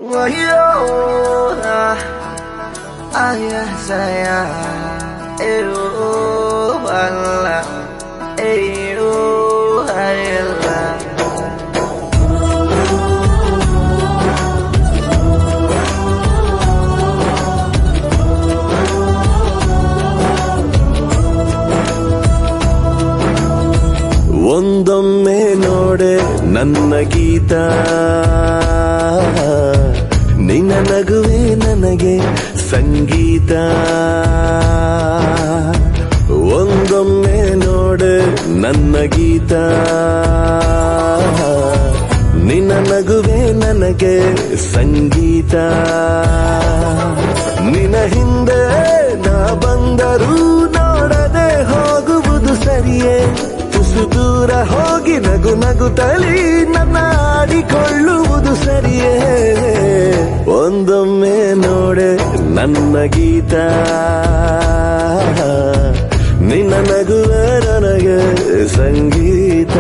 ayah saya, Allah, Allah. ಒಂದೊಮ್ಮೆ ನೋಡೆ ನನ್ನ ಗೀತ, ನಿನ್ನ ನಗುವೆ ನನಗೆ ಸಂಗೀತ. ಒಂದೊಮ್ಮೆ ನೋಡೆ ನನ್ನ ಗೀತ, ನಿನ್ನ ನಗುವೆ ನನಗೆ ಸಂಗೀತ. ನಿನ್ನ ಹಿಂದೆ ನಾ ಬಂದರೂ ನೋಡದೆ ಹೋಗುವುದು ಸರಿಯೇ, ತುಸು ದೂರ ಹೋಗಿ ನಗು ನಗುತ್ತಲಿ ನನ್ನ ಆಡಿಕೊಳ್ಳುವುದು ಸರಿಯೇ. ಒಂದೊಮ್ಮೆ ನೋಡೆ ನನ್ನ ಗೀತ, ನಿನ್ನ ನಗುವೆ ನನಗೆ ಸಂಗೀತ.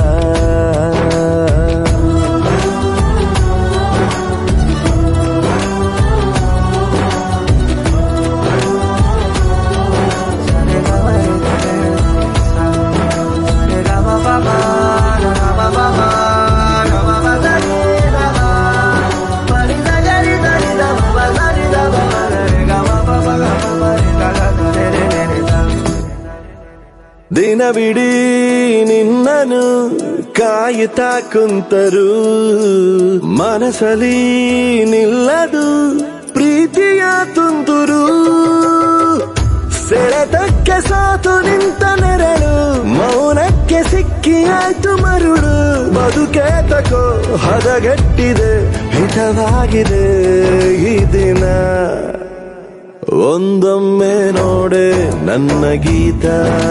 ದಿನವಿಡೀ ನಿನ್ನನು ಕಾಯುತ್ತಾ ಕುಂತರು, ಮನಸಲಿ ನಿಲ್ಲದು ಪ್ರೀತಿಯ ತುಂತುರು. ಸೆಳೆತಕ್ಕೆ ಸಾತು ನಿಂತ ನೆರಳು, ಮೌನಕ್ಕೆ ಸಿಕ್ಕಿ ಆಯ್ತು ಮರುಳು. ಬದುಕೆ ತಕೋ ಹದಗೆಟ್ಟಿದೆ, ಹಿತವಾಗಿದೆ ಈ ದಿನ. ಒಂದೊಮ್ಮೆ ನೋಡೆ ನನ್ನ ಗೀತ,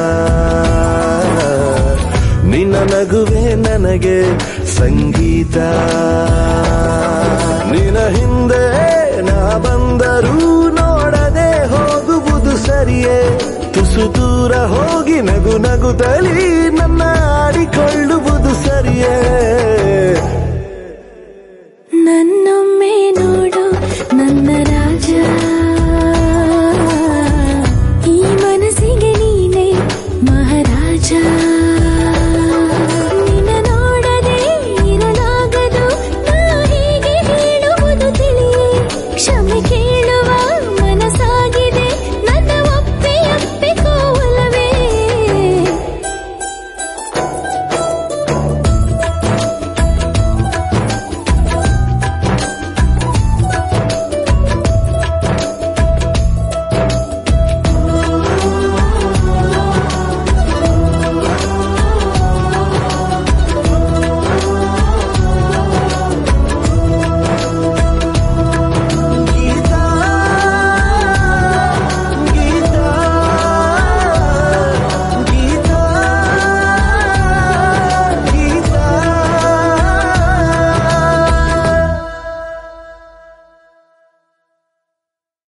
ನಿನ್ನ ನಗುವೆ ನನಗೆ ಸಂಗೀತ. ನಿನ್ನ ಹಿಂದೆ ನಾ ಬಂದರೂ ನೋಡದೆ ಹೋಗುವುದು ಸರಿಯೇ, ತುಸು ದೂರ ಹೋಗಿ ನಗು ನಗುತ್ತಲಿ ನನ್ನ ಆಡಿಕೊಳ್ಳುವುದು ಸರಿಯೇ. ನನ್ನೊಮ್ಮೆ ನೋಡು ನನ್ನ ರಾಜ,